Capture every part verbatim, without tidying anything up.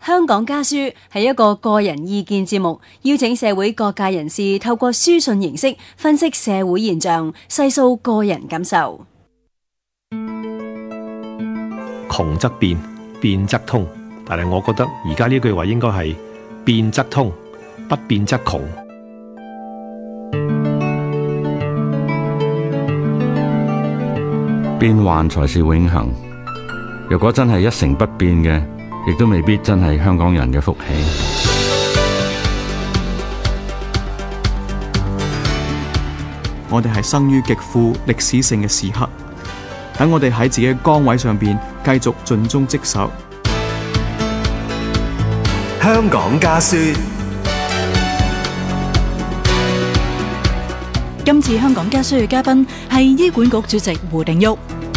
香港家書係一個個人意見節目，邀請社會各界人士透過書信形式分析社會現象，細數個人感受。 窮則變，變則通，但係我覺得而家呢句話應該係變則通，不變則窮。 變幻才是永恆。若果真係一成不變嘅，亦都未必真係香港人嘅福氣。 我哋係生於極富歷史性嘅時刻，等我哋喺自己嘅崗位上邊繼續盡忠職守。 香港家書。 今次香港家書嘅嘉賓係醫管局主席胡定旭。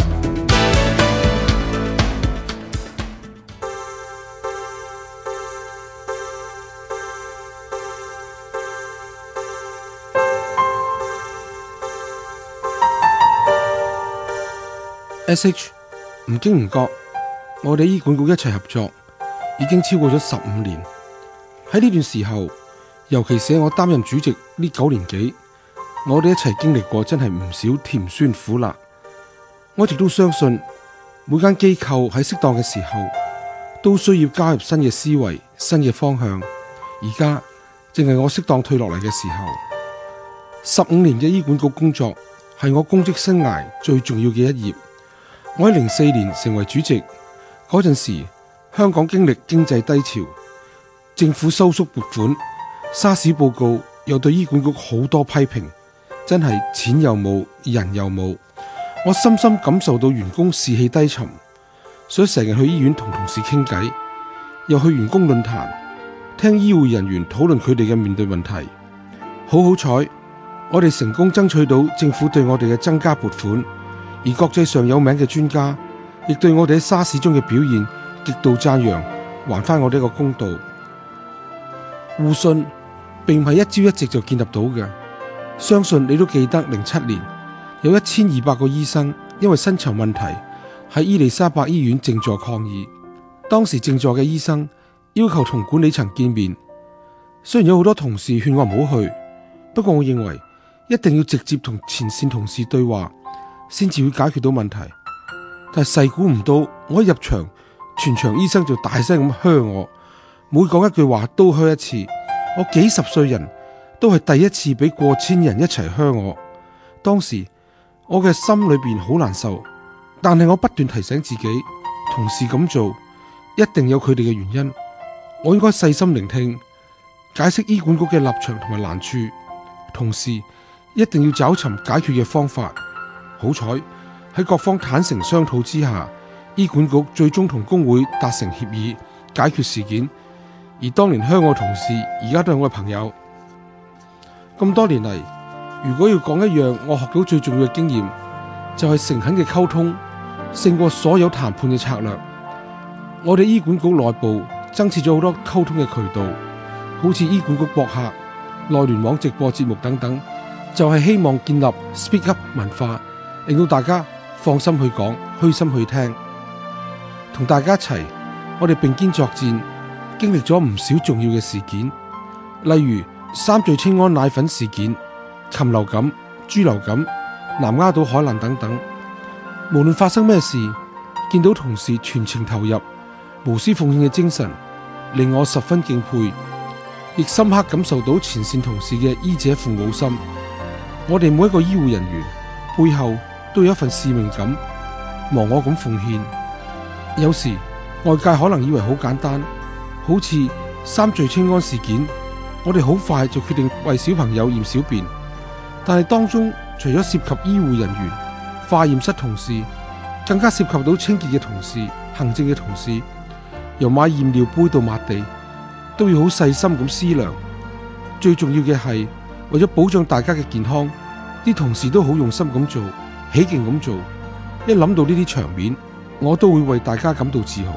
S H 唔經唔覺，我哋醫管局一齊合作已經超過咗十五年。喺呢段時候，尤其是我擔任主席呢九年幾，我哋一齊經歷過真係唔少甜酸苦辣。我一直都相信，每間機構喺適當嘅時候都需要加入新嘅思維、新嘅方向。而家正係我適當退落嚟嘅時候。十五年嘅醫管局工作係我公職生涯最重要嘅一頁。我喺零四年成為主席嗰陣時，香港經歷經濟低潮，政府收縮撥款，沙士報告又對醫管局好多批評，真係錢又冇，人又冇。我深深感受到員工士氣低沉，所以成日去醫院同同事傾偈，又去員工論壇聽醫護人員討論佢哋嘅面對問題。好好彩，我哋成功爭取到政府對我哋嘅增加撥款。而國際上有名嘅專家，亦對我哋喺沙士中嘅表現極度讚揚，還翻我哋一個公道。互信並唔係一朝一夕就建立到嘅，相信你都記得零七年有一千二百個醫生因為薪酬問題喺伊利沙伯醫院靜坐抗議。當時靜坐嘅醫生要求同管理層見面，雖然有好多同事勸我唔好去，不過我認為一定要直接同前線同事對話，先至會解決到問題。但係細估唔到，我一入場，全場醫生就大聲咁噓我，每講一句話都噓一次。我幾十歲人都係第一次俾過千人一齊噓我，當時我嘅心裏邊好難受。但係我不斷提醒自己，同事咁做一定有佢哋嘅原因，我應該細心聆聽，解釋醫管局嘅立場同埋難處，同時一定要找尋解決嘅方法。好彩喺各方坦誠商討之下，醫管局最終同工會達成協議，解決事件。而當年香港同事而家都係我嘅朋友。咁多年嚟，如果要講一樣我學到最重要嘅經驗，就係誠懇嘅溝通勝過所有談判嘅策略。我哋醫管局內部增設咗好多溝通嘅渠道，好似醫管局博客、內聯網直播節目等等，就係希望建立 speak up 文化，令到大家放心去講，虛心去聽，同大家一齊，我哋並肩作戰，經歷咗唔少重要嘅事件，例如三聚氰胺奶粉事件、禽流感、豬流感、南丫島海難等等。無論發生咩事，見到同事全程投入、無私奉獻嘅精神，令我十分敬佩，亦深刻感受到前線同事嘅醫者父母心。我哋每一個醫護人員背後都有一份使命感，忘我咁奉獻。有時外界可能以為好簡單，好似三聚氰胺事件，我哋好快就決定為小朋友驗小便，但係當中除咗涉及醫護人員、化驗室同事，更加涉及到清潔嘅同事、行政嘅同事，由買驗尿杯到抹地，都要好細心咁思量。最重要嘅係為咗保障大家嘅健康，啲同事都好用心咁做，起勁咁做。一諗到呢啲場面，我都會為大家感到自豪。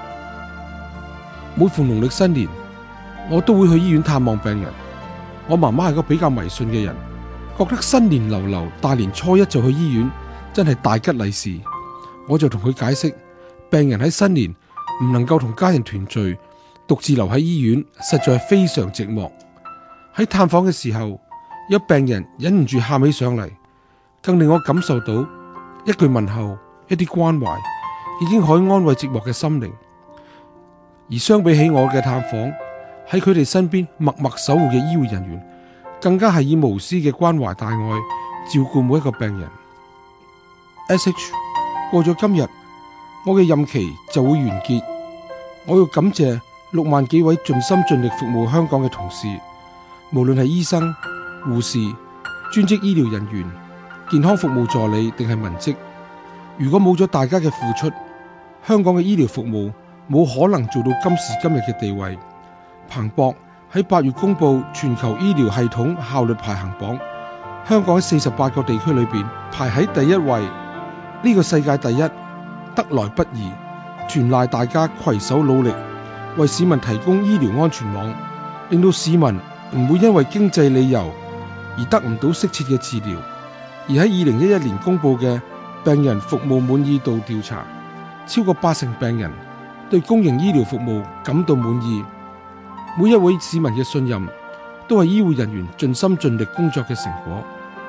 每逢農曆新年，我都會去醫院探望病人。我媽媽係個比較迷信嘅人，覺得新年流流，大年初一就去醫院，真係大吉利是。我就同佢解釋，病人喺新年唔能夠同家人團聚， 獨自留喺醫院，實在非常寂寞。喺探訪嘅時候，有病人忍唔住喊起上嚟，更令我感受到一句問候、一啲關懷，已經可以安慰寂寞嘅心靈。而相比起我嘅探訪，喺佢哋身邊默默守護嘅醫護人員，更加係以無私嘅關懷大愛照顧每一個病人。S H 過咗今日，我嘅任期就會完結。我要感謝六萬幾位盡心盡力服務香港嘅同事，無論係醫生、護士、專職醫療人員、健康服務助理定係文職。如果冇咗大家嘅付出，香港嘅醫療服務冇可能做到今時今日嘅地位。彭博喺八月公布全球醫療系統效率排行榜，香港喺四十八個地區裏邊排喺第一位。呢個世界第一得來不易，全賴大家攜手努力，為市民提供醫療安全網，令到市民唔會因為經濟理由而得唔到適切嘅治療。而喺二零一一年公布嘅病人服務滿意度調查，超過八成病人對公營醫療服務感到滿意。每一位市民嘅信任，都係醫護人員盡心盡力工作嘅成果。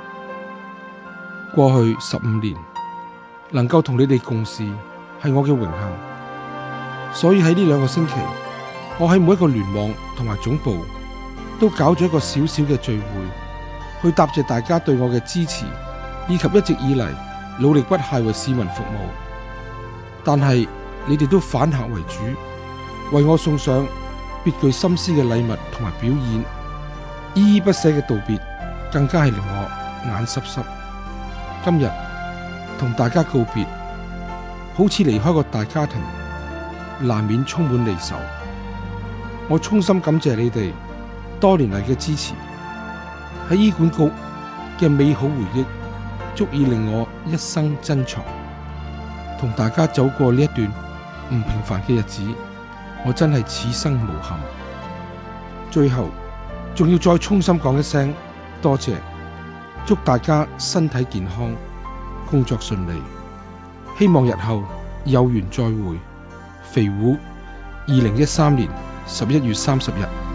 過去十五年，能夠同你哋共事係我嘅榮幸，所以喺呢兩個星期，我喺每一個聯網同埋總部都搞咗一個小小嘅聚會，去答謝大家對我嘅支持，以及一直以嚟努力不懈為市民服務。但係你哋都反客為主，為我送上別具心思嘅禮物同埋表演，依依不捨嘅道別，更加係令我眼濕濕。今日同大家告別，好似離開個大家庭，難免充滿離愁。我衷心感謝你哋多年嚟嘅支持，喺醫管局嘅美好回憶，足以令我一生珍藏。同大家走過呢一段唔平凡嘅日子，我真係此生無憾。最後，仲要再衷心講一聲多謝，祝大家身體健康，工作順利，希望日後有緣再會。肥虎，二零一三年十一月三十日。